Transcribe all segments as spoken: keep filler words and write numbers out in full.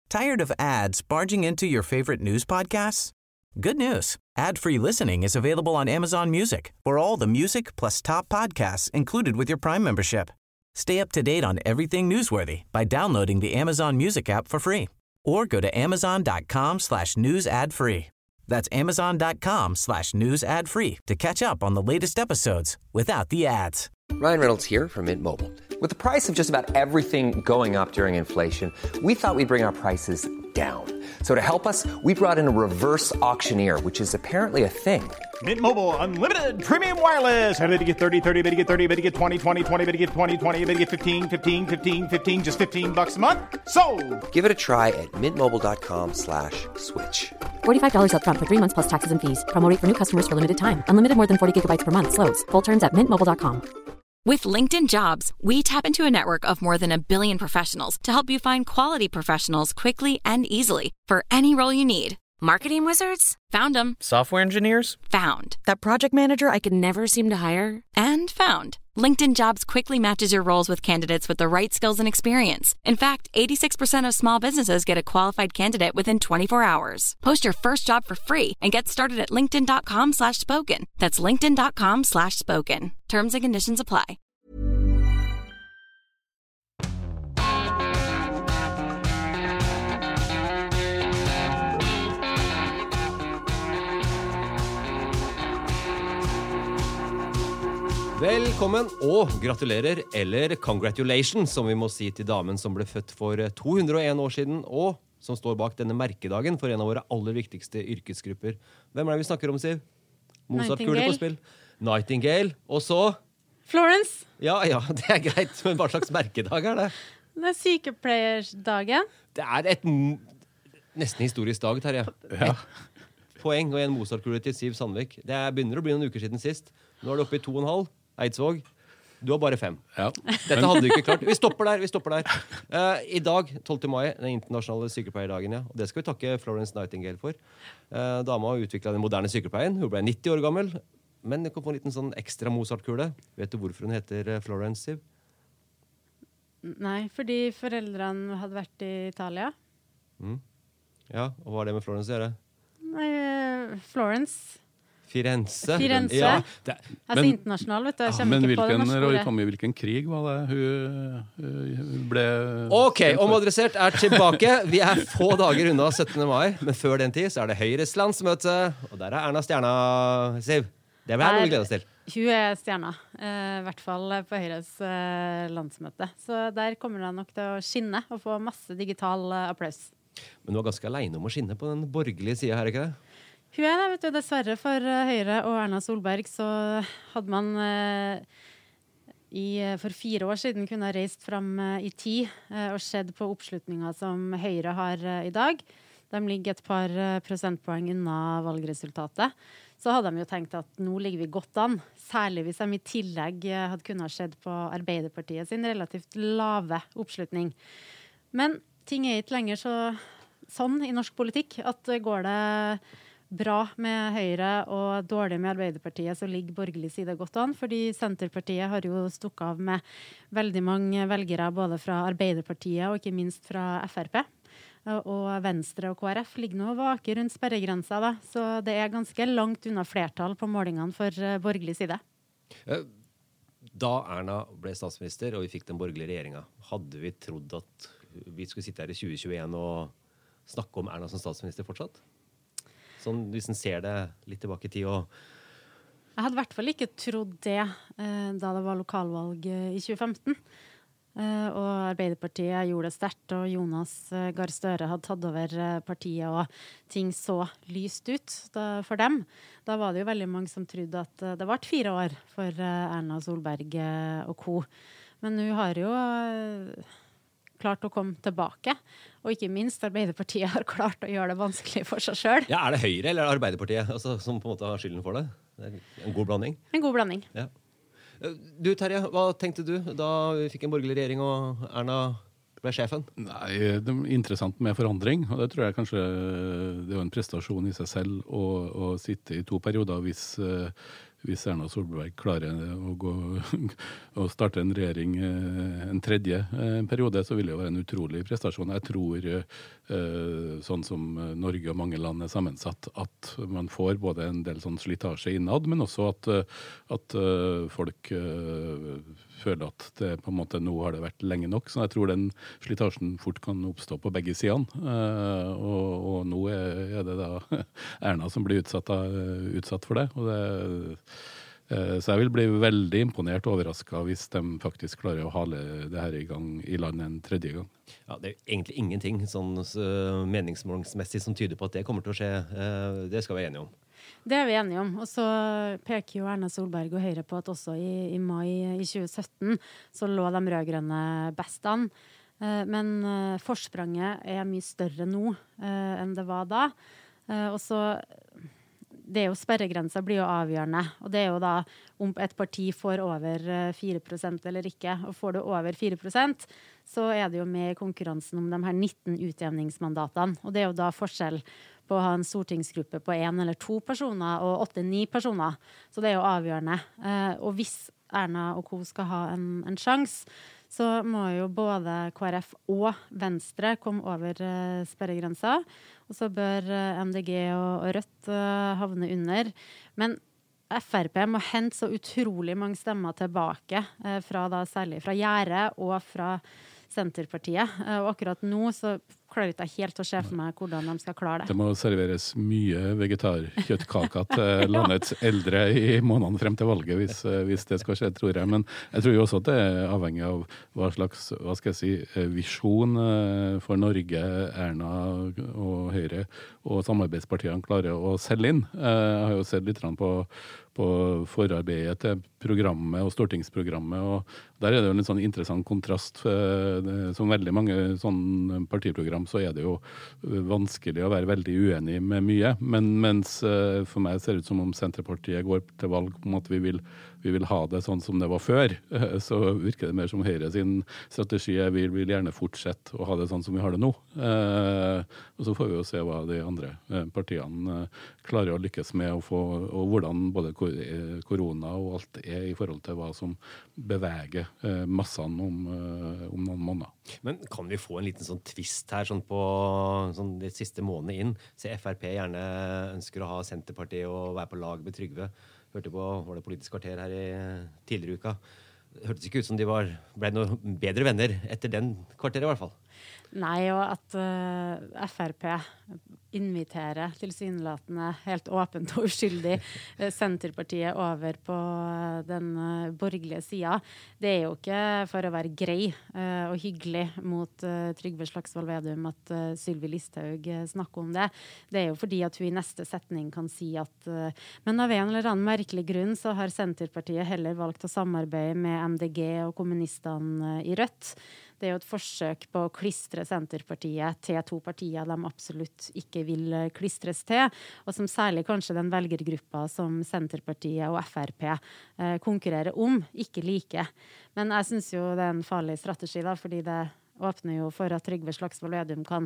Tired of ads barging into your favorite news podcasts? Good news. Ad-free listening is available on Amazon Music for all the music plus top podcasts included with your Prime membership. Stay up to date on everything newsworthy by downloading the Amazon Music app for free or go to amazon.com slash news ad free. That's amazon.com slash news ad free to catch up on the latest episodes without the ads. Ryan Reynolds here from Mint Mobile. With the price of just about everything going up during inflation, we thought we'd bring our prices down. So to help us, we brought in a reverse auctioneer, which is apparently a thing. Mint Mobile Unlimited Premium Wireless. How to get thirty, thirty, how to get thirty, how to get twenty, twenty, twenty, how to get twenty, twenty, how to get fifteen, fifteen, fifteen, fifteen, just fifteen bucks a month? Sold! Give it a try at mintmobile.com slash switch. forty-five dollars up front for three months plus taxes and fees. Promo rate for new customers for limited time. Unlimited more than forty gigabytes per month. Slows full terms at mint mobile dot com. With LinkedIn Jobs, we tap into a network of more than a billion professionals to help you find quality professionals quickly and easily for any role you need. Marketing wizards? Found them. Software engineers? Found. That project manager I could never seem to hire? And found. LinkedIn Jobs quickly matches your roles with candidates with the right skills and experience. In fact, eighty-six percent of small businesses get a qualified candidate within twenty-four hours. Post your first job for free and get started at linkedin.com slash spoken. That's linkedin.com slash spoken. Terms and conditions apply. Velkommen og gratulerer, eller congratulations, som vi må si til damen som ble født for to hundre og en år siden, og som står bak denne merkedagen for en av våre aller viktigste yrkesgrupper. Hvem er det vi snakker om, Siv? Mozart-kule på spill. Nightingale. Og så? Florence. Ja, ja, det er greit, men hva slags merkedag er det? Det er sykepleiersdagen. Det er et nesten historisk dag, Terje. Ja. Et poeng og en Mozart-kule til Siv Sandvik. Det er, begynner å bli noen uker siden sist. Nå er det oppe i to og en halv. Eidsvåg, du har bare fem. Ja. Dette hadde du ikke klart. Vi stopper der, vi stopper der. Uh, I dag, tolvte mai, den internasjonale sykepleierdagen, ja. Og det skal vi takke Florence Nightingale for. Uh, dama har utviklet den moderne sykepleien. Hun ble nitti år gammel, men hun kan få en liten sånn ekstra Mozart-kule. Vet du hvorfor hun heter Florence, Siv? Nei, fordi foreldrene hadde vært i Italia. Mm. Ja, og hva har det med Florence å gjøre? Nei, Florence... Firenze. Firenze. Ja, det, altså men, internasjonal, vet du. Jeg kommer ja, ikke på det norske ordet. Men hvilken krig var det hun, hun ble... Ok, omadressert er tilbake. Vi er få dager unna syttende mai, men før den tid så er det Høyres landsmøte, og der er Erna Stjerna, Siv. Det vil jeg glede oss til. Hun er stjerna, eh, i hvert fall på Høyres eh, landsmøte. Så der kommer det nok til å skinne og få masse digital eh, applaus. Men du var ganske alene om å skinne på den borgerlige siden her, ikke det? Hun er det, vet du, dessverre for Høyre og Erna Solberg så hadde man eh, i, for fire år siden kunne ha reist frem eh, i tid eh, og sett på oppslutninger som Høyre har eh, i dag. De ligger et par eh, prosentpoeng unna valgresultatet. Så hadde de jo tenkt at nå ligger vi godt an, særlig hvis de i tillegg eh, hadde kunnet ha sett på Arbeiderpartiet sin relativt lave oppslutning. Men ting er ikke lenger så, sånn i norsk politikk at går det bra med Høyre og dårlig med Arbeiderpartiet, så ligger borgerlig side godt an, fordi Senterpartiet har jo stukket av med veldig mange velgere både fra Arbeiderpartiet og ikke minst fra F R P. Og Venstre og K R F ligger nå og vaker rundt sperregrensa, da. Så det er ganske langt unna flertall på målingene for borgerlig side. Da Erna ble statsminister og vi fikk den borgerlige regjeringa, hadde vi trodd at vi skulle sitte her i tjue tjueen og snakke om Erna som statsminister fortsatt? Sånn, hvis en ser det litt tilbake i tid og... Jeg hadde i hvert fall ikke trodd det eh, da det var lokalvalg eh, i tjue femten. Eh, og Arbeiderpartiet gjorde det sterkt, og Jonas eh, Gahr Støre hadde tatt over eh, partiet, og ting så lyst ut da, for dem. Da var det jo veldig mange som trodde at eh, det var fire år for eh, Erna Solberg eh, og co. Men hun har jo... Eh, klart å komme tilbake, og ikke minst Arbeiderpartiet har klart å gjøre det vanskelig for seg selv. Ja, er det Høyre eller Arbeiderpartiet altså, som på en måte har skylden for det? Det er en god blanding. En god blanding. Ja. Du, Terje, hva tenkte du da vi fikk en borgerlig regjering og Erna ble sjefen? Nei, det er interessant med forandring, og det tror jeg kanskje det er en prestasjon i seg selv å, å sitte i to perioder hvis hvis Erna Solberg klarer å, gå, å starte en regjering en tredje periode, så vil det jo være en utrolig prestasjon. Jeg tror, sånn som Norge og mange land er sammensatt, at man får både en del sånn slitasje innad, men også at, at folk føler at det på en måte nå har det vært lenge nok. Så jeg tror den slitasjen fort kan oppstå på begge sidene. Og, og nå er, er det da Erna som blir utsatt, av, utsatt for det. Og det. Så jeg vil bli veldig imponert og overrasket hvis de faktisk klarer å hale det her i gang i land en tredje gang. Ja, det er egentlig ingenting sånn meningsmålingsmessig som tyder på at det kommer til å skje. Det skal vi være enige om. Det er vi enige om. Og så peker jo Erna Solberg og Høyre på at også i, i mai i tjue sytten så lå de rødgrønne best an. Men forspranget er mye større nå enn det var da. Og så det er jo sperregrensa blir jo avgjørende, og det er jo da om et parti får over fire prosent eller ikke, og får du over fire prosent, så er det jo med i konkurransen om de her nitten utjevningsmandatene, og det er jo da forskjell på å ha en stortingsgruppe på en eller to personer og åtte-ni personer, så det er jo avgjørende. Og hvis Erna og co skal ha en, en sjans, så må jo både K R F og Venstre komme over uh, sperregrensa, og så bør uh, M D G og, og Rødt uh, havne under. Men F R P må hente så utrolig mange stemmer tilbake, uh, fra da, særlig fra Gjære og fra Senterpartiet. Uh, og akkurat nå så klarer ikke jeg helt å se for meg hvordan de skal klare det. Det må serveres mye vegetarkjøttkaker til landets eldre i månedene frem til valget, hvis, hvis det skal skje, tror jeg. Men jeg tror jo også at det er avhengig av hva slags, hva skal jeg si, visjon for Norge, Erna og Høyre og samarbeidspartiene klarer å selge inn. Jeg har jo sett litt på, på forarbeidet til programmet og stortingsprogrammet, og der er det jo en sånn interessant kontrast. Som veldig mange sånn partiprogram så er det jo vanskelig å være veldig uenig med mye, men mens for meg ser det ut som om Senterpartiet går til valg på at vi vil, vi vil ha det sånn som det var før, så virker det mer som Høyre sin strategi er vi vil gjerne fortsette å ha det sånn som vi har det nå. Og så får vi jo se hva de andre partiene klarer å lykkes med å få, og hvordan både korona og alt er i forhold til hva som beveger massene om, om noen måneder. Men kan vi få en liten sånn twist her sånn på sånn det siste måneden inn? Så F R P gjerne ønsker å ha Senterpartiet og være på lag med Trygve. Hørte på, var det Politisk kvarter her i tidligere uka. Det hørtes ikke ut som de var, ble noen bedre venner etter den kvarteret i hvert fall. Nei, og at uh, F R P inviterer tilsynelatende helt åpent og uskyldig uh, Senterpartiet over på uh, den uh, borgerlige siden. Det er jo ikke for å være grei uh, og hyggelig mot uh, Trygve Slagsvold Vedum at uh, Sylvi Listhaug uh, snakker om det. Det er jo fordi at hun i neste setning kan si at uh, men av en eller annen merkelig grunn så har Senterpartiet heller valgt å samarbeide med M D G og kommunistene uh, i Rødt. Det er jo et forsøk på å klistre Senterpartiet til to partier de absolutt ikke vil klistres til, og som særlig kanskje den velgergruppa som Senterpartiet og F R P eh, konkurrerer om, ikke liker. Men jeg synes jo det er en farlig strategi da, fordi det åpner jo for at Trygve Slagsvold Vedum kan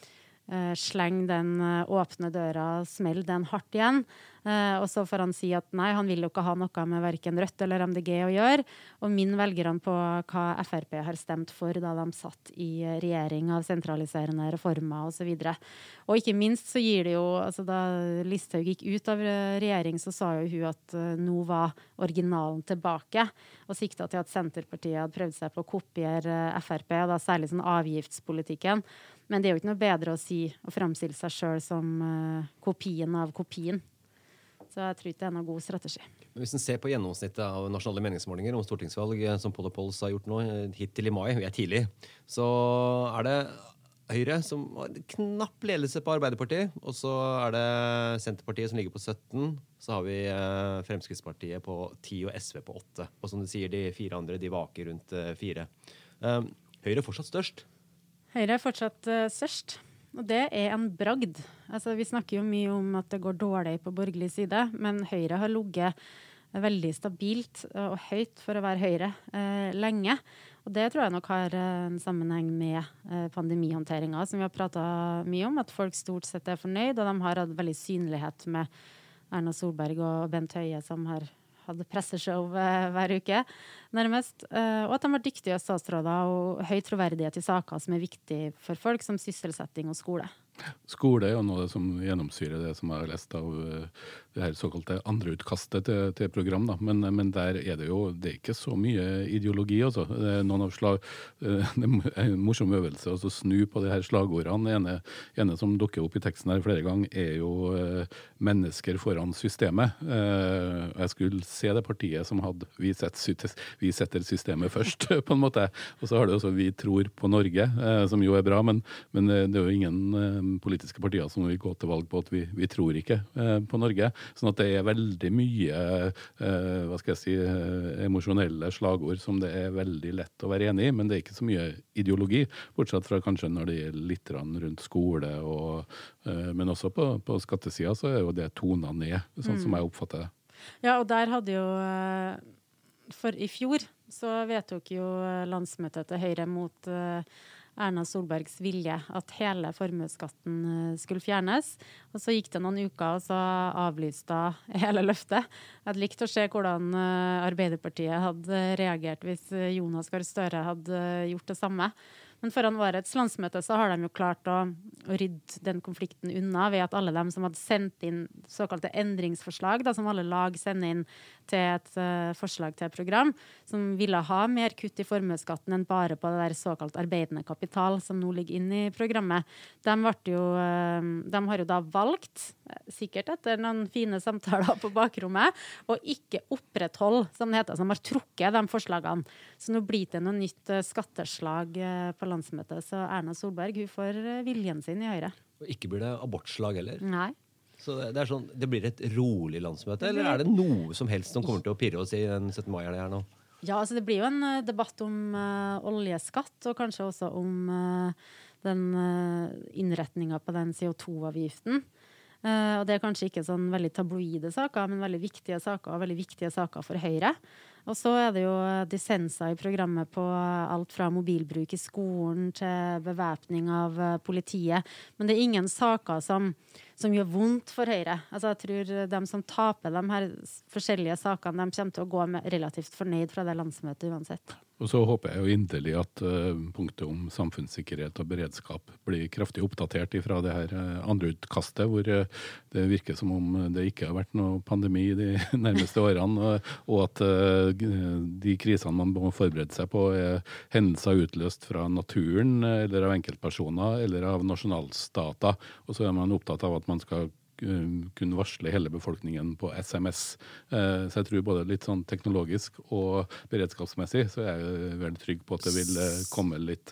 eh, slenge den eh, åpne døra, smelle den hardt igjen, eh, og så får han si at nei, han vil jo ikke ha noe med hverken Rødt eller M D G å gjøre, og minn velgerne på hva F R P har stemt for da de satt i regjering av sentraliserende reformer og så videre. Og ikke minst så gir det jo, altså da Listhaug gikk ut av regjering, så sa jo hun at uh, nå var originalen tilbake, og sikta til at Senterpartiet hadde prøvd seg på å kopiere uh, F R P, og da særlig sånn avgiftspolitikken. Men det er jo ikke noe bedre å si, å fremstille seg selv som uh, kopien av kopien. Så jeg tror ikke det er noen god strategi. Men hvis en ser på gjennomsnittet av nasjonale meningsmålinger om stortingsvalg, som Poll og Polls har gjort nå, hittil i mai, vi er tidlig, så er det Høyre som har knapp ledelse på Arbeiderpartiet, og så er det Senterpartiet som ligger på sytten, så har vi Fremskrittspartiet på ti og S V på åtte. Og som du sier, de fire andre, de vaker rundt fire. Høyre er fortsatt størst. Høyre er fortsatt uh, størst. Og det er en bragd. Altså, vi snakker jo mye om at det går dårlig på borgerlig side, men Høyre har ligget veldig stabilt og høyt for å være Høyre eh, lenge. Og det tror jeg nok har en sammenheng med eh, pandemihåndteringen, som vi har pratet mye om, at folk stort sett er fornøyd, og de har hatt veldig synlighet med Erna Solberg og Bent Høie, som har hadde presseshow uh, hver uke, nærmest. Uh, og at de var dyktige statsråder og høy troverdighet i saker som er viktige for folk, som sysselsetting og skole. Skole er jo noe som gjennomsyrer det som jeg har lest av det her såkalte andre utkastet til, til program. Da. Men, men der er det jo det er ikke så mye ideologi. Også. Det er noen av slag, det er en morsom øvelse å snu på de her slagordene. Det ene, ene som dukker opp i teksten her flere ganger, er jo mennesker foran systemet. Jeg skulle se det partiet som hadde vi setter, vi setter systemet først, på en måte. Og så har det også vi tror på Norge, som jo er bra, men, men det er jo ingen politiske partier som vil gå til valg på at vi, vi tror ikke eh, på Norge. Sånn at det er veldig mye eh, hva skal jeg si, eh, emosjonelle slagord som det er veldig lett å være enig i, men det er ikke så mye ideologi, bortsett fra kanskje når det gjelder litt rundt skole, og, eh, men også på, på skattesida så er jo det tonet ned, sånn mm. som jeg oppfatter det. Ja, og der hadde jo, for i fjor så vedtok jo landsmøtet til Høyre mot Erna Solbergs vilje at hele formuesskatten skulle fjernes. Og så gikk det noen uker, og så avlyste hele løftet. Jeg hadde likt å se hvordan Arbeiderpartiet hadde reagert hvis Jonas Gahr Støre hadde gjort det samme. Men foran årets landsmøte så har de jo klart å, å rydde den konflikten unna ved at alle dem som hadde sendt inn såkalte endringsforslag, da, som alle lag sender inn til et uh, forslag til et program, som ville ha mer kutt i formuesskatten enn bare på det der såkalt arbeidende kapital som nå ligger inn i programmet. De, jo, uh, de har jo da valgt, sikkert etter noen fine samtaler på bakrommet, å ikke opprettholde, som det heter, som har trukket de forslagene. Så nå blir det noe nytt uh, skatteslag uh, på landsmøtet, så Erna Solberg, hun får viljen sin i Høyre. Og ikke blir det abortslag heller. Nei. Så det, er sånn, det blir et rolig landsmøte, eller er det noe som helst som kommer til å pirre oss i den syttende mai her nå? Ja, altså det blir jo en uh, debatt om uh, oljeskatt, og kanskje også om uh, den uh, innretningen på den C O to-avgiften. Uh, og det er kanskje ikke sånn veldig tabloide saker, men veldig viktige saker, og veldig viktige saker for Høyre. Og så er det jo dissenser i programmet på alt fra mobilbruk i skolen til bevæpning av politiet. Men det er ingen saker som, som gjør vondt for Høyre. Altså jeg tror de som taper de her forskjellige sakene, de kommer til å gå med relativt fornøyd fra det landsmøtet uansett. Og så håper jeg jo inderlig at uh, punktet om samfunnssikkerhet og beredskap blir kraftig oppdatert ifra det her uh, andre utkastet, hvor uh, det virker som om det ikke har vært noe pandemi de nærmeste årene, og, og at uh, de krisene man må forberede seg på er hendelser utløst fra naturen, eller av enkeltpersoner, eller av nasjonalstater. Og så er man opptatt av at man skal kunne varsle hele befolkningen på S M S. Så jeg tror både litt sånn teknologisk og beredskapsmessig så er jeg veldig trygg på at det vil komme litt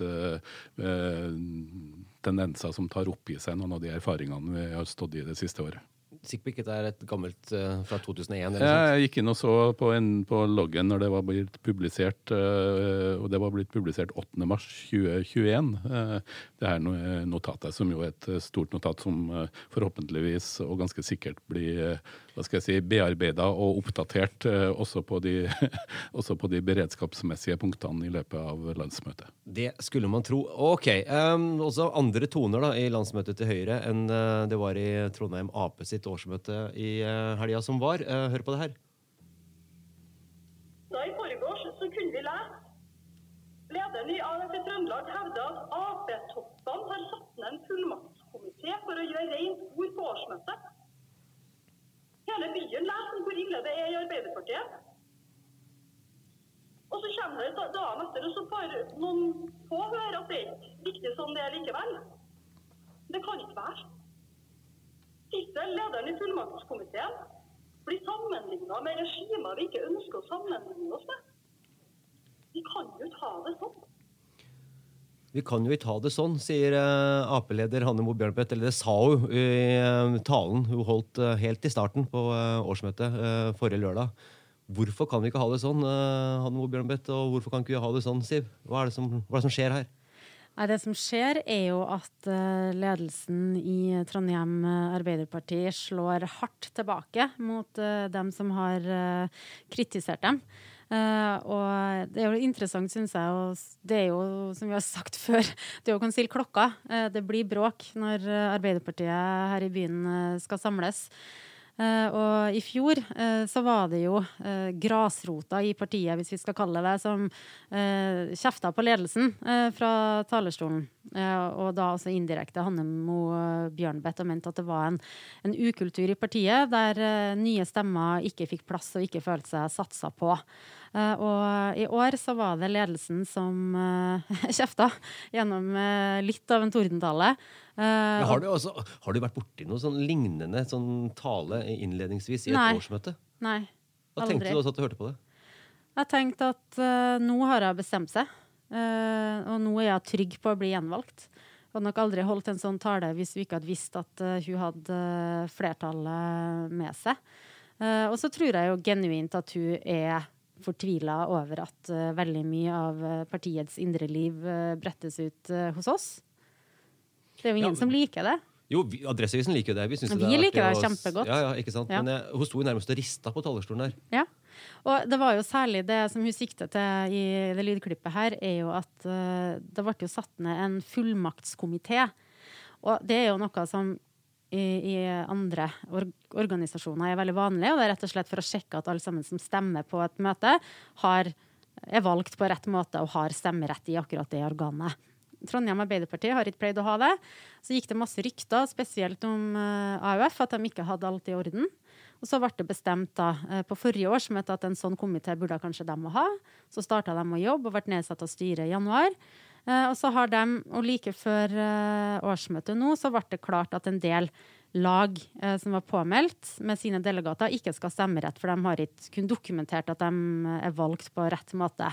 tendenser som tar opp i seg noen av de erfaringene vi har stått i det siste året. Sikkert ikke det er et gammelt uh, fra to tusen og en. Eller ja, jeg gikk inn og så på, en, på loggen når det var blitt publisert, uh, og det var blitt publisert åttende mars tjue tjueen. Uh, det her notatet, som jo er et stort notat som uh, forhåpentligvis og ganske sikkert blir uh, hva skal jeg si, bearbeidet og oppdatert uh, også, på de, også på de beredskapsmessige punktene i løpet av landsmøtet. Det skulle man tro. Ok, um, også andre toner da, i landsmøtet til Høyre enn uh, det var i Trondheim A P sitt årsmøte i uh, helga som var. Uh, hør på det her. Da i forgårs så kunne vi lese. Lederen i A F i Trøndelag hevder at A P-toppene har satt ned en fullmaktskomité for å gjøre rent ord på årsmøtet. Hele byen leser om hvor ille det er i Arbeiderpartiet. Og så kommer det dagen etter, og så får noen få høre at det er ikke riktig sånn det er likevel. Det kan ikke være. Siste lederen i fullmaktskomiteen blir sammenlignet med regimer vi ikke ønsker å sammenligne oss med. Vi kan jo ikke ha det sånn. Vi kan jo ikke ha det sånn, sier uh, A P-leder Hanne Mo Bjørnbøtt, eller det sa hun i uh, talen hun holdt uh, helt i starten på uh, årsmøtet uh, forrige lørdag. Hvorfor kan vi ikke ha det sånn, uh, Hanne Mo Bjørnbøtt, og hvorfor kan ikke vi ha det sånn, Siv? Hva er det som, hva er det som skjer her? Nei, det som skjer er jo at uh, ledelsen i Trondheim Arbeiderparti slår hardt tilbake mot uh, dem som har uh, kritisert dem. Uh, og det er jo interessant, synes jeg, og det er jo, som vi har sagt før, det er jo kan stille klokka. Uh, det blir bråk når uh, Arbeiderpartiet her i byen uh, skal samles. Uh, og i fjor uh, så var det jo uh, grasrota i partiet, hvis vi skal kalle det, som uh, kjefta på ledelsen uh, fra talerstolen. Uh, og da også indirekte Hannemo Bjørnbeth og mente at det var en, en ukultur i partiet der uh, nye stemmer ikke fikk plass og ikke følte seg satsa på. Uh, og i år så var det ledelsen som uh, kjefta gjennom uh, litt av en tordentale. Uh, har, du også, har du vært borti noe sånn lignende sånn tale innledningsvis i et nei, årsmøte? Nei, Hva aldri. tenkte du da at du hørte på det? Jeg tenkte at uh, nå har jeg bestemt seg, uh, og nå er jeg trygg på å bli gjenvalgt. Jeg hadde nok aldri holdt en sånn tale hvis vi ikke hadde visst at uh, hun hadde uh, flertallet med seg. Uh, og så tror jeg jo genuint at hun er fortvilet over at uh, veldig mye av uh, partiets indre liv uh, brettes ut uh, hos oss. Det er jo ingen ja, som liker det. Jo, vi, Adresseavisen liker jo det. Vi, synes vi det liker det å, kjempegodt. Ja, ja, ikke sant? Ja. Men jeg, hun sto jo nærmest og ristet på talerstolen der. Ja, og det var jo særlig det som hun siktet til i det lydklippet her, er jo at uh, det ble jo satt ned en fullmaktskomité. Og det er jo noe som i, i andre or organisasjoner er veldig vanlig, og det er rett og slett for å sjekke at alle sammen som stemmer på et møte har, er valgt på rett måte og har stemmerett i akkurat det organet. Trondheim Arbeiderparti har ikke pleid å ha det. Så gikk det masse rykter, spesielt om uh, A U F, at de ikke hadde alt i orden. Og så ble det bestemt da, uh, på forrige årsmøte at en sånn komité burde kanskje de ha. Så startet de å jobbe og ble nedsatt av styret i januar. Uh, og så har de, og like før uh, årsmøtet nå, så ble det klart at en del lag uh, som var påmeldt med sine delegater ikke skal stemme rett, for de har ikke kun dokumentert at de er valgt på rett måte.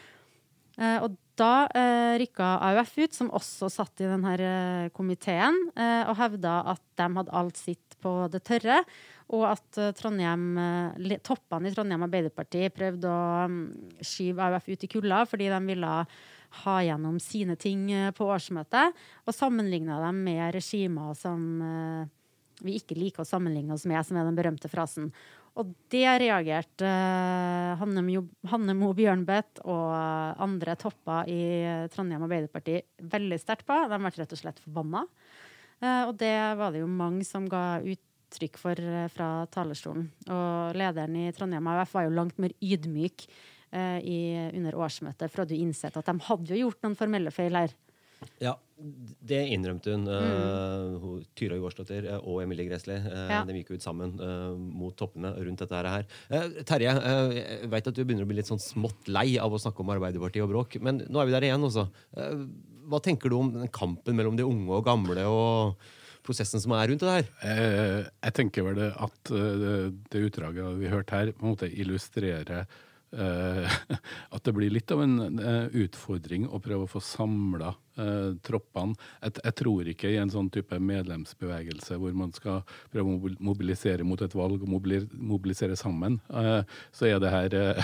Uh, og da uh, rykket A U F ut, som også satt i denne uh, komiteen, uh, og hevdet at de hadde alt sitt på det tørre, og at uh, Trondheim, uh, toppene i Trondheim Arbeiderparti prøvde å um, skyve A U F ut i kulda, fordi de ville ha gjennom sine ting uh, på årsmøtet, og sammenlignet dem med regimer som uh, vi ikke liker å sammenligne oss med, som er den berømte frasen. Og det reagerte uh, Hannemo, Hannemo Bjørnbeth og andre topper i Trondheim Arbeiderparti veldig sterkt på. De ble rett og slett forbanna. Uh, og det var det jo mange som ga uttrykk for uh, fra talerstolen. Og lederen i Trondheim A U F var jo langt mer ydmyk uh, i, under årsmøtet, for at du innsett at de hadde jo gjort noen formelle feil her. Ja, det innrømte hun. Mm. Uh, Tyra Joarsdottir og Emilie Gressle. Uh, ja. De gikk ut sammen uh, mot toppene rundt dette her. Uh, Terje, uh, jeg vet at du begynner å bli litt sånn smått lei av å snakke om Arbeiderpartiet og bråk, men nå er vi der igjen også. Uh, hva tenker du om den kampen mellom de unge og gamle og prosessen som er rundt det her? Uh, jeg tenker vel det at uh, det utdraget vi hørte her på en måte illustrerer Uh, at det blir litt av en uh, utfordring å prøve å få samlet uh, troppene. Jeg, jeg tror ikke i en sånn type medlemsbevegelse hvor man skal prøve å mobilisere mot et valg og mobilisere sammen, uh, så er det her uh,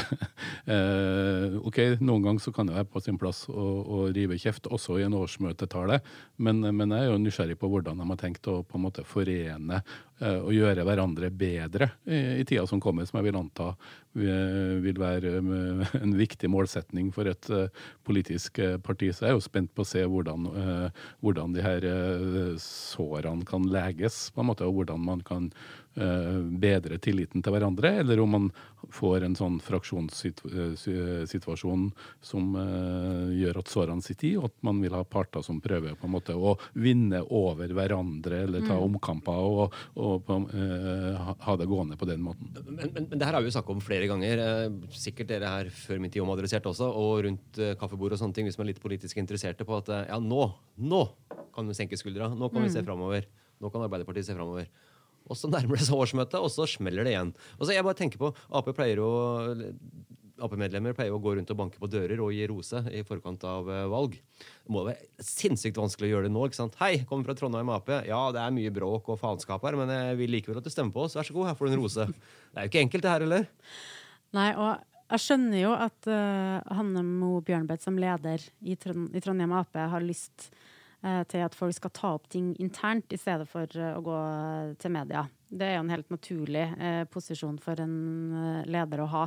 uh, ok, noen gang så kan det være på sin plass å, å rive kjeft, også i en årsmøtetale, men, men jeg er jo nysgjerrig på hvordan de har tenkt å på en måte forene uh, og gjøre hverandre bedre i, i tida som kommer, som jeg vil anta vil være en viktig målsetning for et uh, politisk uh, parti. Så jeg er jo spent på å se hvordan, uh, hvordan de her uh, sårene kan leges, på en måte, og hvordan man kan uh, bedre tilliten til hverandre, eller om man får en sånn fraksjonssituasjon som uh, gjør at sårene sitter i, og at man vil ha parter som prøver på en måte å vinne over hverandre, eller ta mm. omkamper og, og uh, ha det gående på den måten. Men, men, men det her har vi jo snakket om flere ganger, eh, sikkert dere her før min tid omadressert også, og rundt eh, kaffebord og sånne ting, hvis man er litt politisk interesserte på at, eh, ja, nå, nå kan vi senke skuldra, nå kan mm. vi se fremover, nå kan Arbeiderpartiet se fremover. Og så nærmer det seg årsmøtet, og så smeller det igjen. Og så jeg bare tenker på, A P pleier å, A P-medlemmer pleier å gå rundt og banke på dører og gi rose i forkant av uh, valg. Det må være sinnssykt vanskelig å gjøre det nå, ikke sant? Hei, kommer fra Trondheim A P. Ja, det er mye bråk og faenskap her, men jeg vil likevel at du stemmer på oss. Vær så god, her får du en rose. Det er jo ikke enkelt det her, eller? Nei, og jeg skjønner jo at uh, Hannemo Bjørnbeth som leder i, Trond i Trondheim A P har lyst uh, til at folk skal ta opp ting internt i stedet for uh, å gå til media. Det er jo en helt naturlig uh, posisjon for en uh, leder å ha.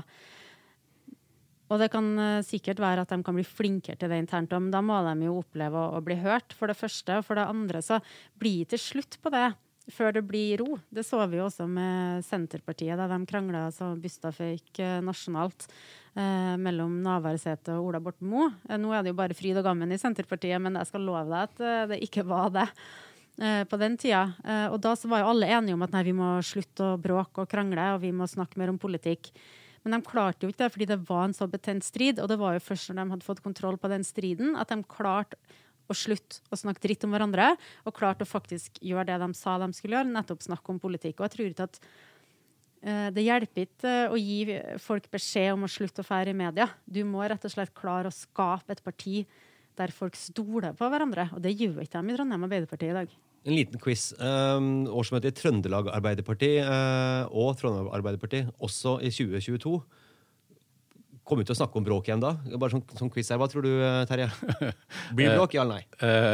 Og det kan uh, sikkert være at de kan bli flinkere til det internt, men da må de jo oppleve å, å bli hørt, for det første. Og for det andre så blir det til slutt på det før det blir ro. Det så vi jo også med Senterpartiet, da de kranglet så bysta føyk eh, nasjonalt eh, mellom Navarsete og Ola Borten Moe. Eh, nå er det jo bare fryd og gammen i Senterpartiet, men jeg skal love deg at eh, det ikke var det eh, på den tida. Eh, og da så var jo alle enige om at nei, vi må slutte å bråke og krangle, og vi må snakke mer om politikk. Men de klarte jo ikke det, fordi det var en så betent strid, og det var jo først når de hadde fått kontroll på den striden, at de klarte å slutte å snakke dritt om hverandre, og klarte å faktisk gjøre det de sa de skulle gjøre, nettopp snakke om politikk. Og jeg tror ikke at uh, det hjelper ikke uh, å gi folk beskjed om å slutte å fære i media. Du må rett og slett klare å skape et parti der folk stoler på hverandre, og det gjør ikke de i Trondheim Arbeiderparti i dag. En liten quiz. Um, årsmøtet i Trøndelag Arbeiderparti uh, og Trondheim Arbeiderparti, også i tjue tjueto, kommer vi til å snakke om bråk igjen da? Bare sånn, sånn quiz her. Hva tror du, Terje? Blir det bråk, ja eller nei?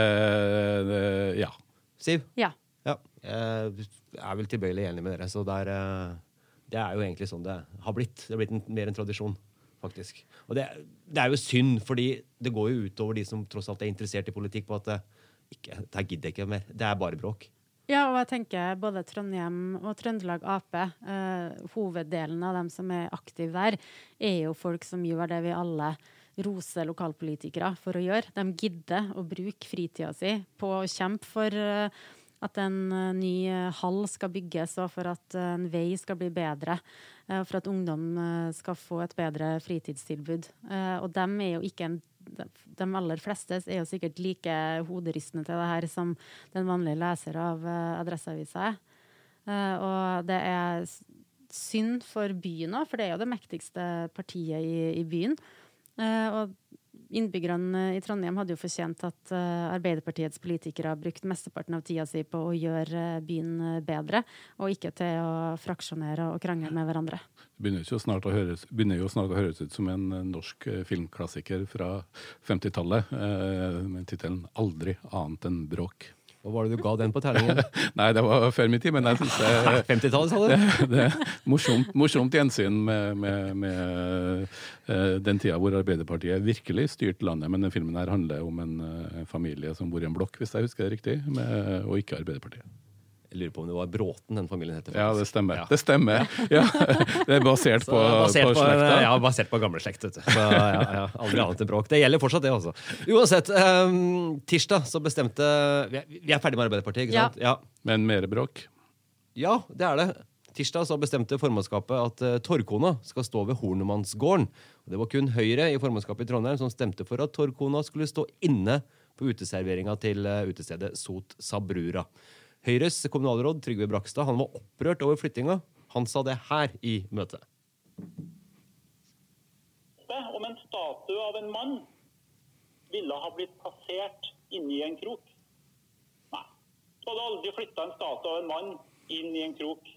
Uh, uh, ja. Siv? Ja. Ja. Jeg er vel tilbøyelig enig med dere, så det er, uh, det er jo egentlig sånn det har blitt. Det har blitt en, mer en tradisjon, faktisk. Og det, det er jo synd, fordi det går jo utover de som tross alt er interessert i politikk på at det Ikke, det gidder jeg ikke mer. Det er bare bråk. Ja, og jeg tenker både Trondheim og Trøndelag A P, eh, hoveddelen av dem som er aktive der, er jo folk som gjør det vi alle roser lokalpolitikere for å gjøre. De gidder å bruke fritida si på å kjempe for eh, at en uh, ny uh, hall skal bygges, og for at uh, en vei skal bli bedre, uh, for at ungdom uh, skal få et bedre fritidstilbud. Uh, og dem er jo ikke en de aller fleste er jo sikkert like hoderystende til det her som den vanlige leser av uh, Adresseavisa. Uh, og det er synd for byen også, for det er jo det mektigste partiet i, i byen. Uh, og innbyggerne i Trondheim hadde jo fortjent at uh, Arbeiderpartiets politikere har brukt mesteparten av tida si på å gjøre uh, byen bedre, og ikke til å fraksjonere og krangle med hverandre. Det begynner jo snart å høres, begynner jo snart å høres ut som en norsk filmklassiker fra femtitallet, eh, med titelen Aldri annet enn bråk. Hva var det du ga den på terningen? Nei, det var før min tid, men jeg synes det... femtitallet, sa du? Det, det er morsomt, morsomt gjensyn med, med, med uh, den tida hvor Arbeiderpartiet virkelig styrte landet, men den filmen her handler om en uh, familie som bor i en blokk, hvis jeg husker det riktig, med, og ikke Arbeiderpartiet. Jeg lurer på om det var Bråten den familien heter. Faktisk. Ja, det stemmer. Ja. Det stemmer. Ja, det er basert på, basert på, på slekta. Ja, basert på gamle slekt. Vet du. Så, ja, ja, aldri annet enn bråk. Det gjelder fortsatt det, altså. Uansett, um, tirsdag så bestemte... Vi er, vi er ferdig med Arbeiderpartiet, ikke sant? Ja. Ja. Men mer bråk? Ja, det er det. Tirsdag så bestemte formannskapet at uh, Torvkona skal stå ved Hornemannsgården. Og det var kun Høyre i formannskapet i Trondheim som stemte for at Torvkona skulle stå inne på uteserveringa til uh, utestedet Sot Sabrura. Høyres kommunalråd Trygve Brakstad, han var opprørt over flyttinga. Han sa det her i møtet. Om en statue av en mann ville ha blitt plassert inni en krok. Nei. Du hadde aldri flyttet en statue av en mann inn i en krok.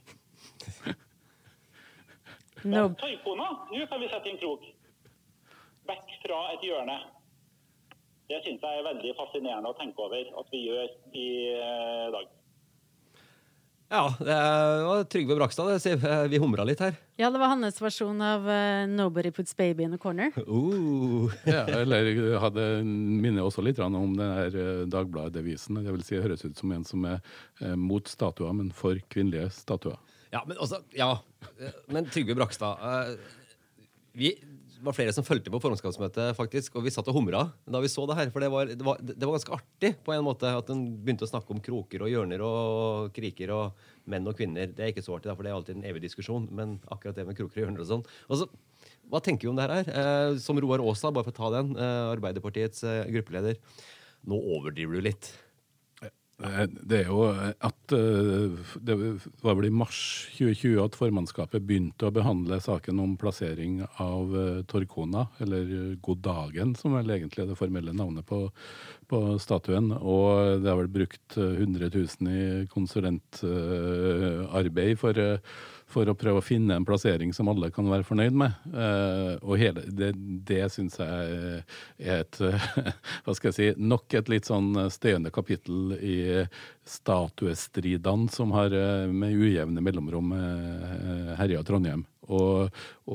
No. Tøykona, nå kan vi sette i en krok. Vekk fra et hjørne. Det synes jeg er veldig fascinerende å tenke over at vi gjør i eh, dag. Ja, det var Trygve Brakstad. Vi humra litt her. Ja, det var hans versjon av uh, Nobody Puts Baby in a Corner. Uh. Ja, eller hadde minnet også litt om den her Dagbladet-devisen. Det vil si, høres ut som en som er eh, mot statuer, men for kvinnelige statuer. Ja, men også, ja, men Trygve Brakstad, uh, vi... Det var flere som følte på formannskapsmøtet, faktisk, og vi satt og humra da vi så det her, for det var, det var, det var ganske artig på en måte, at den begynte å snakke om kroker og hjørner og kriker og menn og kvinner. Det er ikke så artig, for det er alltid en evig diskusjon, men akkurat det med kroker og hjørner og sånn. Og så, hva tenker vi om det her? Eh, som Roar Åsa, bare for å ta den, eh, Arbeiderpartiets eh, gruppeleder, nå overdriver du litt. Det er jo at det var vel i mars tjue tjue at formannskapet begynte å behandle saken om plassering av Torvkona, eller God dagen, som er egentlig det formelle navnet på, på statuen. Og det har vel brukt hundre tusen i konsulentarbeid for for å prøve å finne en plassering som alle kan være fornøyd med. Uh, og hele, det, det synes jeg er et, hva skal jeg si, nok et litt sånn støyende kapittel i statuestridene som har med ujevne mellomrom uh, herja Trondheim. Og,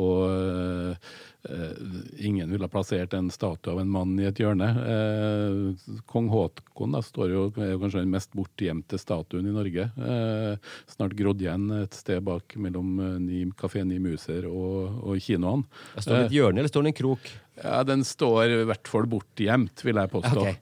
og uh, ingen ville ha plassert en statue av en mann i et hjørne. Uh, Kong Haakon da, står jo, er jo kanskje den mest bortgjemte statuen i Norge. Uh, snart grodd igjen et sted bak mellom uh, ni, Café Ni Muser og, og kinoene. Står det et hjørne, eller står det en krok? Ja, den står i hvert fall bortgjemt, vil jeg påstå. Okay.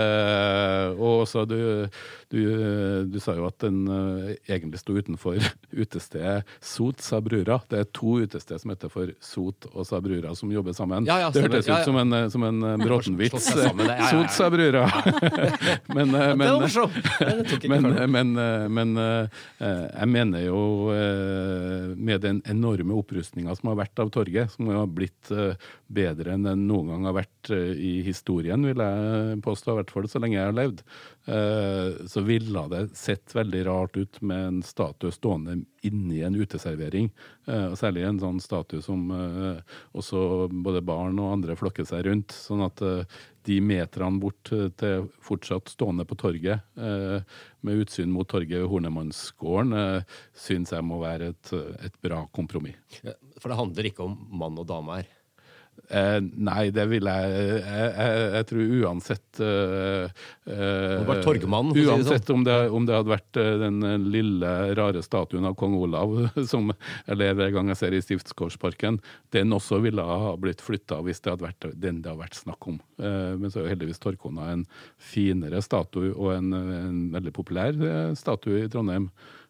Eh, og så du, du, du sa jo at den uh, egentlig stod utenfor utestedet Sot Sabrura. Det er to utested som heter for Sot og Sabrura som jobber sammen. Ja, ja, det hørtes ja, ja. ut som en, som en Bråten-vits. Ja, ja, ja. Sot Sabrura. men, uh, men, men, men, uh, men uh, jeg mener jo uh, med den enorme opprustningen som har vært av torget, som har blitt uh, bedre enn den noen gang har vært uh, i historien, vil jeg påstå, i hvert fall så lenge jeg har levd, uh, så ville det sett veldig rart ut med en statue stående inni en uteservering, uh, og særlig en sånn statue som uh, også både barn og andre flokker seg rundt, sånn at uh, de metrene bort til fortsatt stående på torget, uh, med utsyn mot torget ved Hornemannsgården, uh, synes jeg må være et, et bra kompromiss. Ja, for det handler ikke om mann og dame her. Eh, nei, det vil jeg jeg, jeg, jeg tror uansett uh, uh, var torgmann, uansett si det sånn. om, det, om det hadde vært uh, den lille rare statuen av kong Olav som jeg lever en gang jeg ser i Stiftsgårdsparken, den også ville ha blitt flyttet hvis det hadde vært den det har vært snakk om. Uh, men så er jo heldigvis Torkona en finere statue og en, en veldig populær uh, statue i Trondheim.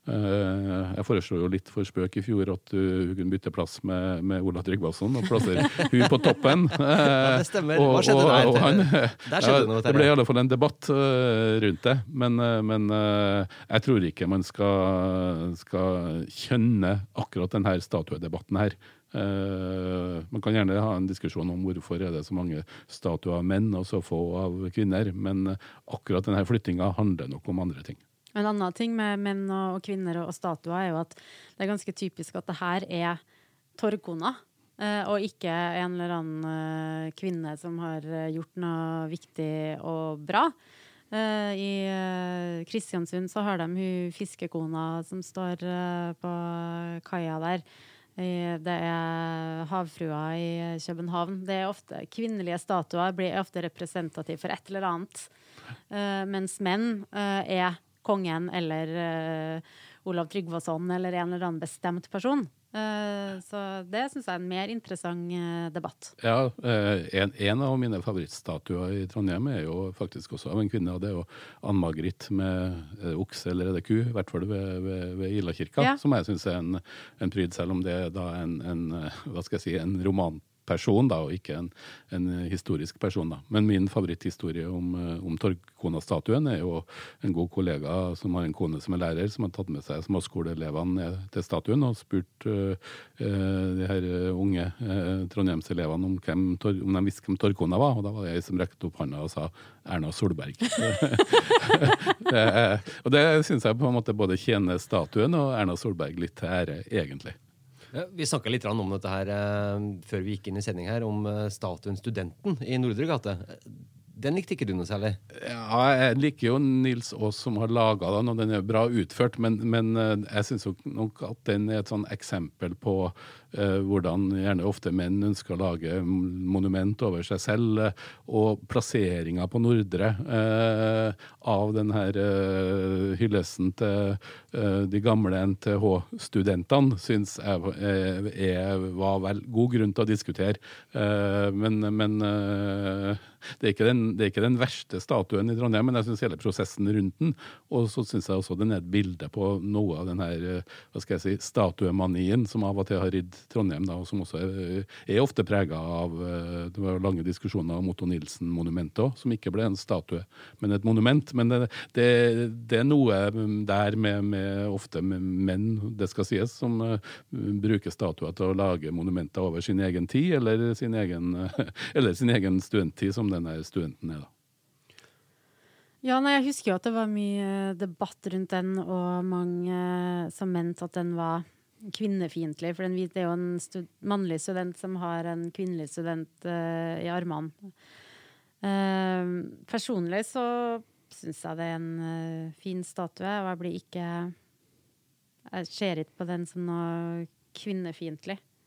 Uh, jeg foreslår jo litt for spøk i fjor at du, du kunne bytte plass med, med Ola Tryggvason og plassere hun på toppen. Uh, ja, det stemmer. Hva skjedde og, der? Og han, der skjedde ja, noe. Det ble i alle fall en debatt uh, rundt det, men, uh, men uh, jeg tror ikke man skal, skal kjønne akkurat denne statuedebatten her. Uh, man kan gjerne ha en diskusjon om hvorfor er det så mange statuer av menn og så få av kvinner, men uh, akkurat denne flyttinga handler nok om andre ting. En annen ting med menn og kvinner og statuer er jo at det er ganske typisk at det her er torgkona, og ikke en eller annen kvinne som har gjort noe viktig og bra. I Kristiansund så har de hun fiskekona som står på kaia der. Det er havfrua i København. Det er ofte, kvinnelige statuer blir ofte representativ for et eller annet, mens menn er kongen eller uh, Olav Tryggvason eller en eller annen bestemt person. Uh, så det synes jeg er en mer interessant uh, debatt. Ja, uh, en, en av mine favorittstatuer i Trondheim er jo faktisk også av en kvinne, og det er jo Ann-Margrit med uh, okse eller er det ku, i hvert fall ved, ved, ved Ilakirka, ja. Som jeg synes er en, en pryd, selv om det er da en, en, hva skal jeg si, en roman person da, og ikke en, en historisk person da. Men min favoritthistorie om, om Torgkona-statuen er jo en god kollega som har en kone som er lærer, som har tatt med seg småskoleelevene til statuen og spurt uh, de her unge uh, Trondheimselevene om, hvem, om de visste hvem Torgkona var, og da var det jeg som rekte opp hånda og sa Erna Solberg. det, og det synes jeg på en måte både tjener statuen og Erna Solberg litt til ære, egentlig. Ja, vi snakket litt om dette her eh, før vi gikk inn i sending her, om eh, statuen Studenten i Nordre gate. Den likte ikke du noe særlig? Ja, jeg liker jo Nils Aas som har laget den, og den er bra utført, men, men jeg synes nok at den er et sånn eksempel på uh, hvordan gjerne ofte menn ønsker å lage monument over seg selv, uh, og plasseringen på Nordre uh, av den her uh, hyllesten til uh, de gamle N T H-studentene, synes jeg er, er, var vel god grunn til å diskutere, uh, men, men uh, det er ikke den det er ikke den verste statuen i Trondheim, men jeg synes hele prosessen rundt den, og så synes jeg også den er et bilde på noe av den her, hva skal jeg si, statuemanien som av og til har ridd Trondheim, da, og som også er, er ofte preget av, det var lange diskusjoner om Otto Nilsen-monumentet også, som ikke ble en statue, men et monument, men det, det, det er noe der med, med ofte med menn, det skal sies, som uh, bruker statuer til å lage monumenter over sin egen tid, eller sin egen, eller sin egen studenttid, som denne studenten er da. Ja, nei, jeg husker jo at det var mye debatt rundt den, og mange som mente at den var kvinnefiendtlig, for den, det er jo en stud- mannlig student som har en kvinnelig student uh, i armene. Uh, personlig så synes jeg det er en uh, fin statue, og jeg blir ikke jeg ser ikke på den som noe kvinnefiendtlig.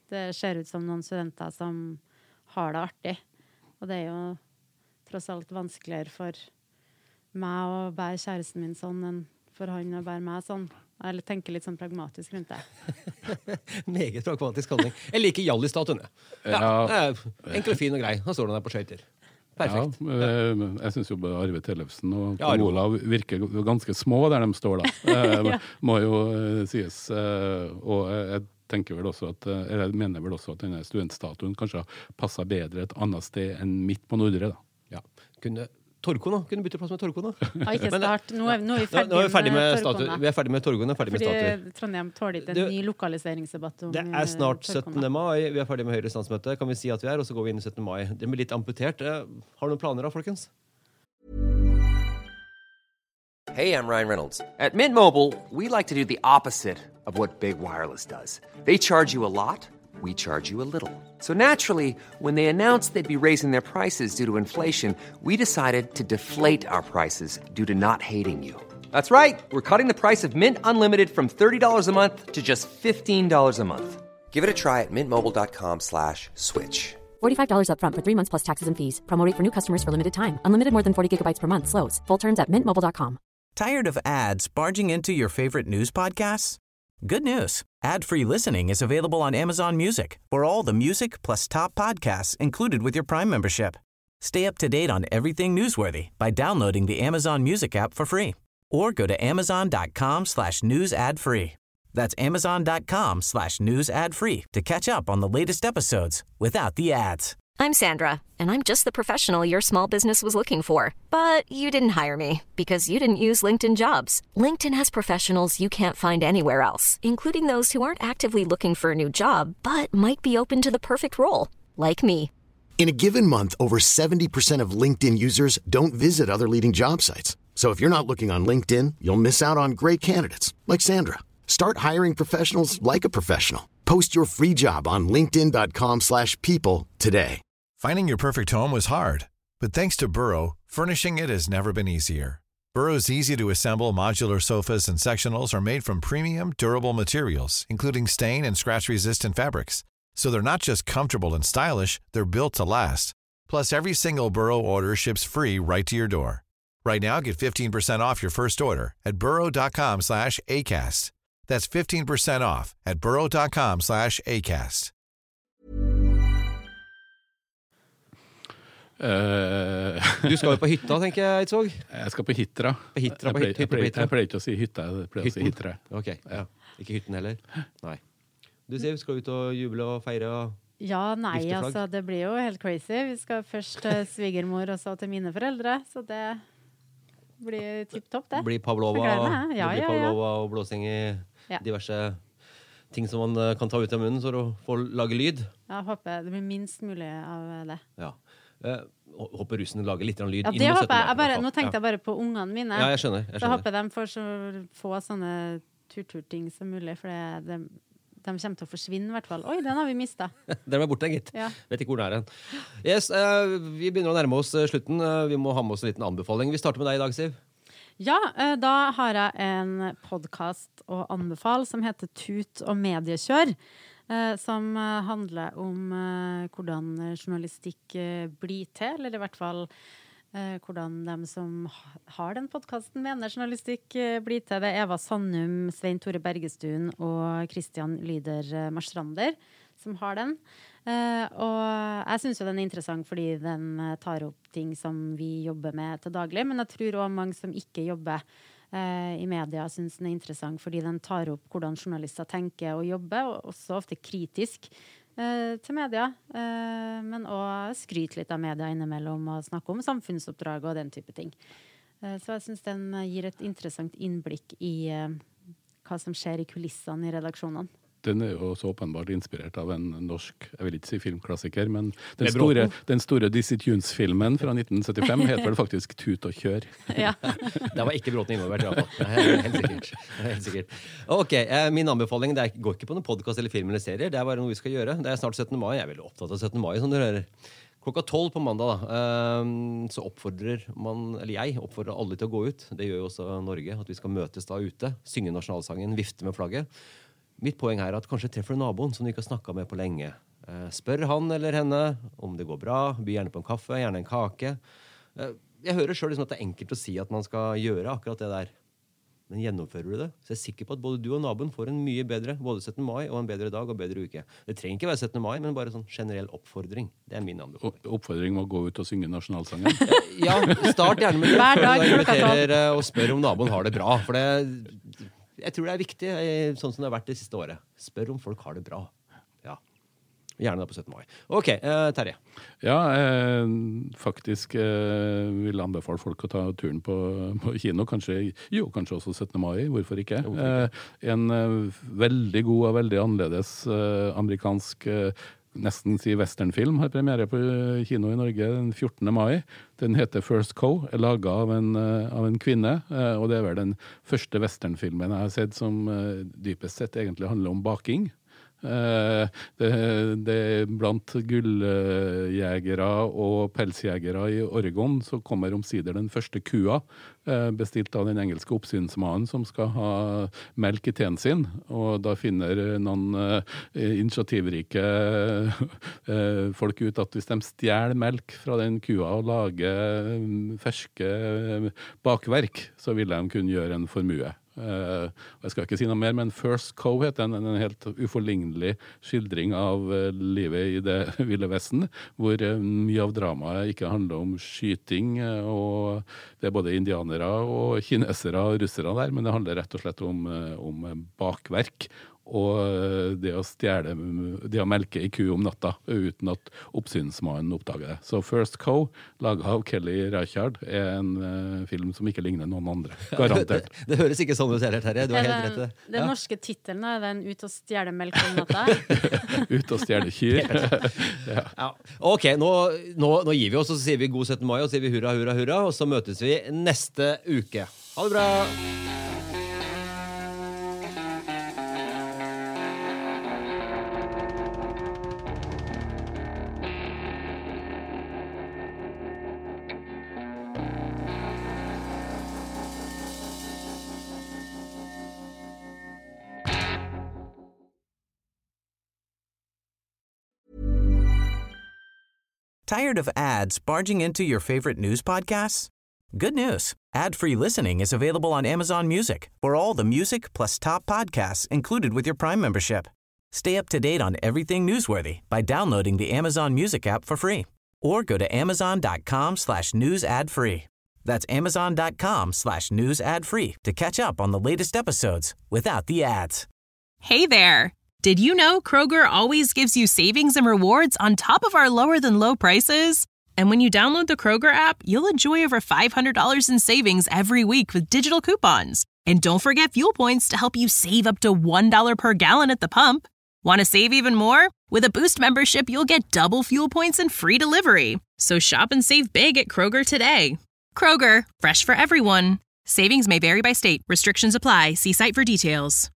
det ser ut som noen studenter som har det artig. Og det er jo tross alt vanskeligere for meg å bære kjæresten min sånn enn for han å bære meg sånn. Jeg tenker litt sånn pragmatisk rundt det. Meget pragmatisk holdning. Jeg liker Jalli-statuen. Ja, ja. Enkel, fin og grei. Han står der på skøyter. Perfekt. Ja, jeg synes jo Arve Tellefsen og Kong Olav virker ganske små der de står da. ja. Må jo sies. Og jeg tenker vel også at, jeg mener vel også at denne studentstatuen kanskje har passet bedre et annet sted enn midt på Nordre da. Ja, kunne... Torko nå? Kunne bytte plass med Torko nå? Ja, ikke start. Nå er, nå er vi ferdig, nå er vi ferdig med, med Torko. Vi er ferdig med Torko, nå er ferdig med statuer. Fordi Trondheim tåler ikke en ny lokaliseringsdebatt om Det er snart syttende mai, vi er ferdig med Høyres landsmøte, kan vi si at vi er, og så går vi inn i syttende mai. Det blir litt amputert. Har du noen planer da, folkens? Hey, I'm Ryan Reynolds. At Mint Mobile, we like to do the opposite of what Big Wireless does. They charge you a lot. We charge you a little. So naturally, when they announced they'd be raising their prices due to inflation, we decided to deflate our prices due to not hating you. That's right. We're cutting the price of Mint Unlimited from thirty dollars a month to just fifteen dollars a month. Give it a try at mintmobile.com slash switch. forty-five dollars up front for three months plus taxes and fees. Promo rate for new customers for limited time. Unlimited more than forty gigabytes per month. Slows full terms at mint mobile dot com. Tired of ads barging into your favorite news podcasts? Good news. Ad-free listening is available on Amazon Music for all the music plus top podcasts included with your Prime membership. Stay up to date on everything newsworthy by downloading the Amazon Music app for free or go to amazon.com slash news ad free. That's amazon.com slash news ad free to catch up on the latest episodes without the ads. I'm Sandra, and I'm just the professional your small business was looking for. But you didn't hire me because you didn't use LinkedIn Jobs. LinkedIn has professionals you can't find anywhere else, including those who aren't actively looking for a new job, but might be open to the perfect role, like me. In a given month, over seventy percent of LinkedIn users don't visit other leading job sites. So if you're not looking on LinkedIn, you'll miss out on great candidates, like Sandra. Start hiring professionals like a professional. Post your free job on linkedin.com slash people today. Finding your perfect home was hard, but thanks to Burrow, furnishing it has never been easier. Burrow's easy-to-assemble modular sofas and sectionals are made from premium, durable materials, including stain and scratch-resistant fabrics. So they're not just comfortable and stylish, they're built to last. Plus, every single Burrow order ships free right to your door. Right now, get fifteen percent off your first order at burrow.com slash ACAST. That's fifteen percent off at burrow.com slash ACAST. Uh, du skal jo på hytta, tenker jeg, Eidsvåg? Jeg skal på Hitra. På Hitra, på jeg, hytta, pleier, på Hitra. jeg pleier ikke å si hytta, jeg pleier Hytten? å si Hitra. Ok, ja. Ikke hytten heller? Nei. Du ser, vi skal ut og juble og feire og Ja, nei, Gifteflagg. altså, det blir jo helt crazy. Vi skal først til svigermor og så til mine foreldre, så det blir tipp-topp, det. Blir Pavlova, Jeg gleder meg. Ja, det blir ja, ja. Pavlova og blåsing i Ja. diverse ting som man eh, kan ta ut av munnen for å få lage lyd. Jeg håper det blir minst mulig av det. Ja. Eh, håper russen lager litt lyd. Ja, inn det mot håper jeg. syttende jeg bare, mai, i nå hvert fall. tenkte jeg bare på ungene mine. Ja, jeg skjønner, jeg Så skjønner. håper de får så få sånne turturting som mulig, for det, det, de kommer til å forsvinne i hvert fall. Oi, den har vi mistet. Den er borte, gitt. Ja. Vet ikke hvor den er hen. Yes, eh, vi begynner å nærme oss eh, slutten. Eh, vi må ha med oss en liten anbefaling. Vi starter med deg i dag, Siv. Ja, eh, da har jeg en podcast å anbefale som heter Tut og mediekjør, eh, som eh, handler om eh, hvordan journalistikk eh, blir til, eller i hvert fall eh, hvordan de som ha- har den podcasten mener journalistikk eh, blir til. Det er Eva Sandum, Svein Tore Bergestuen og Christian Lyder eh, Marstrander som har den. Eh, og jeg synes jo den er interessant fordi den eh, tar opp ting som vi jobber med til daglig, men jeg tror også mange som ikke jobber eh, i media synes den er interessant fordi den tar opp hvordan journalister tenker og jobber, og også ofte kritisk eh, til media, eh, men også skryter litt av media innimellom og snakker om samfunnsoppdrag og den type ting. Eh, så jeg synes den eh, gir et interessant innblikk i eh, hva som skjer i kulissene i redaksjonene. Den er jo så åpenbart inspirert av en norsk, jeg vil ikke si filmklassiker, men den Med store, Bråten. den store Dizzy Tunes-filmen fra nitten syttifem heter vel faktisk Tut og kjør. Ja. Det var ikke Bråten involvert, i hvert fall. Det er helt sikkert. Det er helt sikkert. Ok, eh, min anbefaling, det er, går ikke på noen podcast eller film eller serier, det er bare noe vi skal gjøre. Det er snart syttende mai, jeg er veldig opptatt av syttende mai, som dere hører. Klokka tolv på mandag da, eh, så oppfordrer man, eller jeg oppfordrer alle til å gå ut. Det gjør jo også Norge, at vi skal møtes da ute, synge nasjonalsangen, vifte med flagget. mitt poeng er at kanskje treffer du naboen som du ikke har snakket med på lenge. Eh, spør han eller henne om det går bra, by gjerne på en kaffe, gjerne en kake. Eh, jeg hører selv liksom at det er enkelt å si at man skal gjøre akkurat det der. Men gjennomfører du det, så er jeg sikker på at både du og naboen får en mye bedre, både syttende mai og en bedre dag og bedre uke. Det trenger ikke være syttende mai, men bare sånn generell oppfordring. Det er min anbefaling. Oppfordring må gå ut og synge nasjonalsangen? Ja, start gjerne med det. Hver dag inviterer og spør om naboen har det bra. For det, jeg tror det er viktig, sånn som det har vært det siste året. Spør om folk har det bra. Ja. Gjerne da på syttende mai. Ok, eh, Terje. Ja, jeg faktisk eh, vil anbefale folk å ta turen på, på kino. Kanskje, jo, kanskje også syttende mai, hvorfor ikke? Hvorfor ikke? Eh, en eh, veldig god og veldig annerledes eh, amerikansk eh, nesten si westernfilm har premiere på kino i Norge den fjortende mai. Den heter First Cow, er laget av en, uh, av en kvinne, uh, og det er vel den første westernfilmen jeg har sett som uh, dypest sett egentlig handler om baking. Uh, det, det blant gulljegere og pelsjegere i Oregon så kommer omsider den første kua uh, bestilt av den engelske oppsynsmannen som skal ha melk i teen sin, og da finner noen uh, initiativrike uh, folk ut at hvis de stjeler melk fra den kua og lager um, ferske uh, bakverk, så vil de kunne gjøre en formue. Uh, jeg skal ikke si noe mer, men First Cow heter en, en helt uforlignelig skildring av uh, livet i det ville vesten, hvor uh, mye av dramaet ikke handler om skyting, uh, og det er både indianere og kinesere og russere der, men det handler rett og slett om, uh, om bakverk. Og det å stjele, det å melke i ku om natta uten at oppsynsmannen oppdager det. Så First Cow, laget av Kelly Reichardt, er en uh, film som ikke ligner noen andre. Garantert. det, det høres ikke sånn ut heller, Terje. Du har helt rett i det. Den ja. norske titelen er den Ut og stjele melk om natta. Ut og stjele kyr. ja. Ja. Ok, nå, nå, nå gir vi oss, og så sier vi god syttende mai, og så sier vi hurra, hurra, hurra, og så møtes vi neste uke. Ha det bra! Tired of ads barging into your favorite news podcasts? Good news. Ad-free listening is available on Amazon Music for all the music plus top podcasts included with your Prime membership. Stay up to date on everything newsworthy by downloading the Amazon Music app for free or go to amazon.com slash news ad free. That's amazon.com slash news ad free to catch up on the latest episodes without the ads. Hey there. Did you know Kroger always gives you savings and rewards on top of our lower-than-low prices? And when you download the Kroger app, you'll enjoy over five hundred dollars in savings every week with digital coupons. And don't forget fuel points to help you save up to one dollar per gallon at the pump. Want to save even more? With a Boost membership, you'll get double fuel points and free delivery. So shop and save big at Kroger today. Kroger, fresh for everyone. Savings may vary by state. Restrictions apply. See site for details.